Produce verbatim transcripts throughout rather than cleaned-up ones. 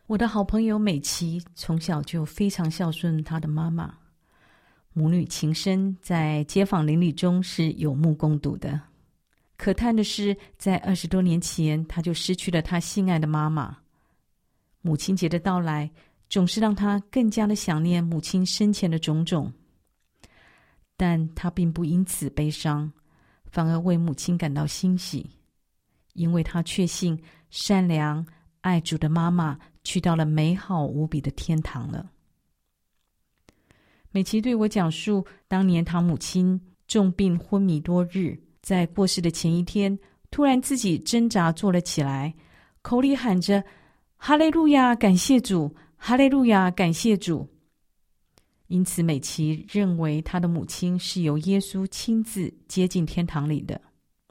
我的好朋友美琪从小就非常孝顺她的妈妈，母女情深，在街坊邻里中是有目共睹的。可叹的是，在二十多年前，她就失去了她心爱的妈妈。母亲节的到来，总是让她更加的想念母亲生前的种种，但她并不因此悲伤，反而为母亲感到欣喜，因为她确信善良爱主的妈妈去到了美好无比的天堂了。美琪对我讲述，当年她母亲重病昏迷多日，在过世的前一天，突然自己挣扎坐了起来，口里喊着哈利路亚，感谢主，哈利路亚，感谢主。因此美琪认为她的母亲是由耶稣亲自接进天堂里的。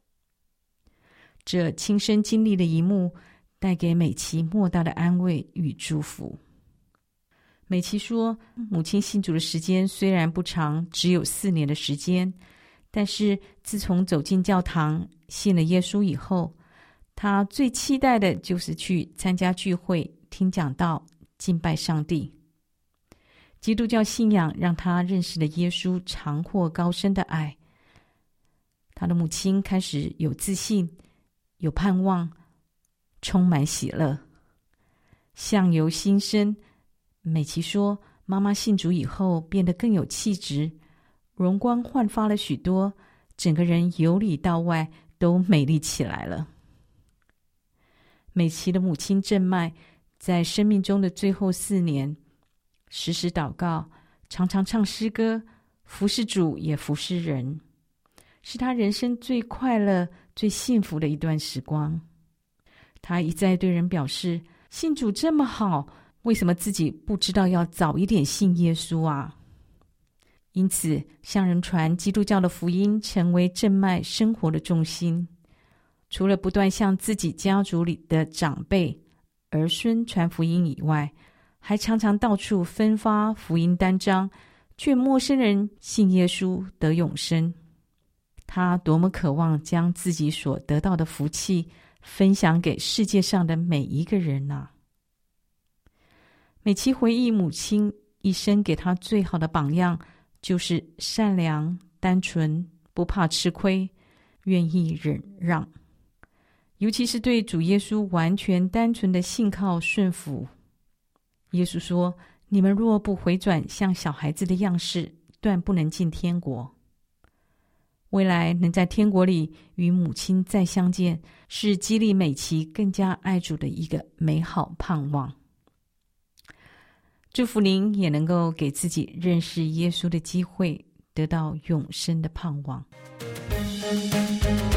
这亲身经历的一幕带给美琪莫大的安慰与祝福。美琪说，母亲信主的时间虽然不长，只有四年的时间，但是自从走进教堂信了耶稣以后，她最期待的就是去参加聚会、听讲道、敬拜上帝。基督教信仰让她认识了耶稣长阔高深的爱。她的母亲开始有自信，有盼望，充满喜乐，相由心生。美琪说，妈妈信主以后变得更有气质，容光焕发了许多，整个人由里到外都美丽起来了。美琪的母亲郑麦在生命中的最后四年，时时祷告，常常唱诗歌，服侍主也服侍人，是她人生最快乐最幸福的一段时光。她一再对人表示，信主这么好，为什么自己不知道要早一点信耶稣啊？因此向人传基督教的福音成为郑麦生活的重心。除了不断向自己家族里的长辈儿孙传福音以外，还常常到处分发福音单张，劝陌生人信耶稣得永生。他多么渴望将自己所得到的福气分享给世界上的每一个人啊！美琪回忆，母亲一生给她最好的榜样就是善良、单纯，不怕吃亏，愿意忍让，尤其是对主耶稣完全单纯的信靠顺服。耶稣说，你们若不回转像小孩子的样式，断不能进天国。未来能在天国里与母亲再相见，是激励美琪更加爱主的一个美好盼望。祝福您也能够给自己认识耶稣的机会，得到永生的盼望。